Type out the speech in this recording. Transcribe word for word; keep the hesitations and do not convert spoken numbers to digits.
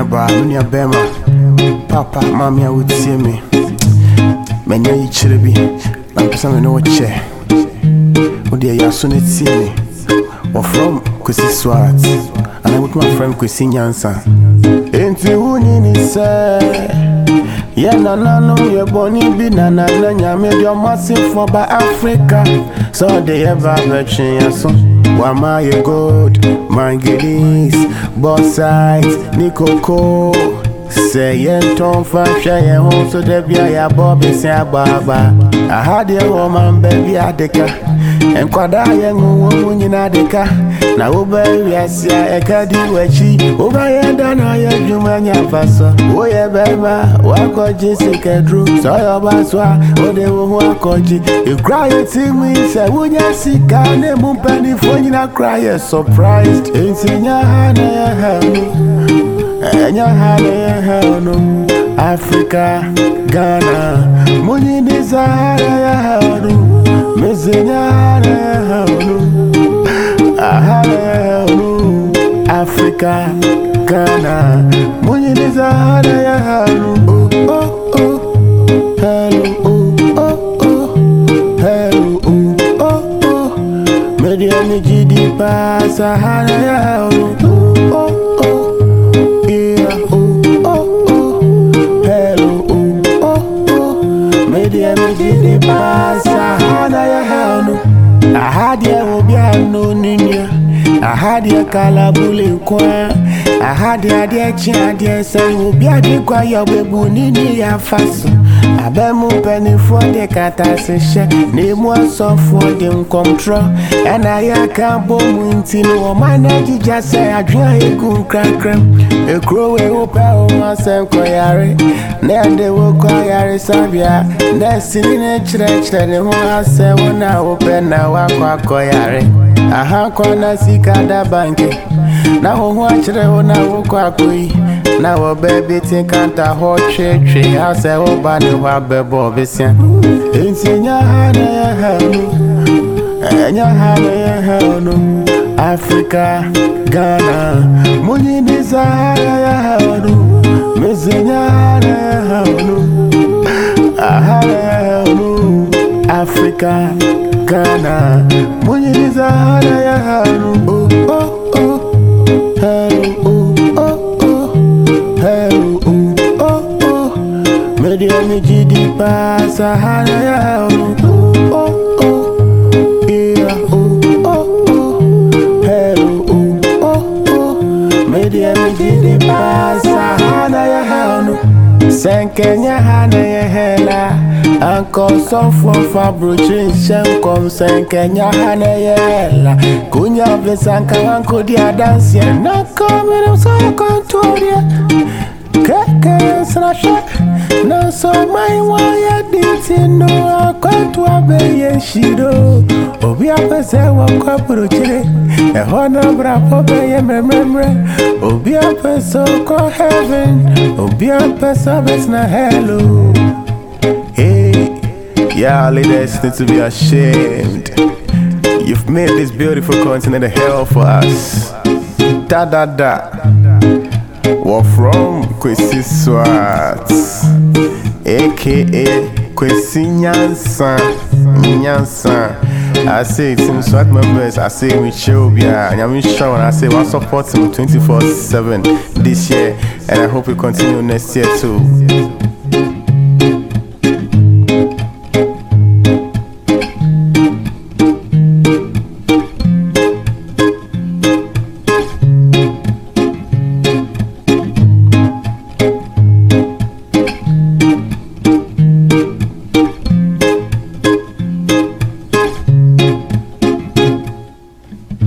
Miaba, Minia Bema, Papa, Mammy, I would see me. Many chiribi, I'm person know what chair. Oh dear, you soon see me. Or from Kwesi Swat, and I'm with my friend Kwesi Nyansa. Ain't you winning, sir? Yeah, no, no, no, you're born in Binana, you made your massive for by Africa. So they ever virgin, yes, why my good, my goodies, both sides, Nico, say, yeah, Tom Fasha, home, so there be a Bobby, say, Baba. I had a woman, baby, I decca, and Quada, young woman in Adeka. Now, over yes, yeah, I can't do what she over and done. I am Jumania Faso. Oh, yeah, baby, what got Jessica Drew? So, your baswa, oh, they will call you. You cry, you see me, say, would you see Ghana, Mumpany, for you not cry, surprised. It's in your hand, and your hand, Africa, Ghana, money desire, missing your Africa, Ghana, money desire, oh, oh, oh, hello, oh, oh, oh, hello, oh, oh, oh, medium G D pass, Sahara, oh, oh, oh, yeah, oh, oh, oh, hello, oh, oh, oh, medium G D pass, Sahara, I had ya no ninya. I had ya calabule kwa. I had ya dear chin, dear son, who be a big quiet baby ya faso. I bet more penny for the catasation. Name one song for them control. And I can't bomb into no man. I just say I drink a good crack cream. A crow will open myself, Koyari. Then they will Koyari Savia. Next in a church, and the more say when I open now, I Koyari. I have corner sick at the bank. Now, watch the one I walk up. Now, a baby think I'm a hot tree. I say, oh, Banny, what bebo, Vissian. It's in your hand, and your hand, Africa, Ghana, money desire, missing your Africa, Ghana, money desire, oh, oh, oh, hello, oh, oh, oh, hello, oh, oh, oh, medium G D pass, Sahara, oh, oh, oh, yeah, oh, oh, oh, hello, oh, oh, oh, medium G D pass, Sahara, oh, Sankenya hana ye hela Uncle son for Fabruchin Shankom Sankenya hana ye hela Kunya Vesanka Uncle dia dance ye Na coming up so you control ya Keke srasha Na so my wire didn't know I can't obey shido Obi apese wakwa pruchire E hona bra pobe ye mememre Obi apese ko heaven Obi apese bes na hello. Hey, y'all ladies need to be ashamed. You've made this beautiful continent a hell for us. Da da da. We're from Kwesi Swat, aka Kwesi Nyansa. Nyansa. I say Team Swat members, I say Michobia, and I'm sure I say we'll support him twenty-four seven this year, and I hope we continue next year too.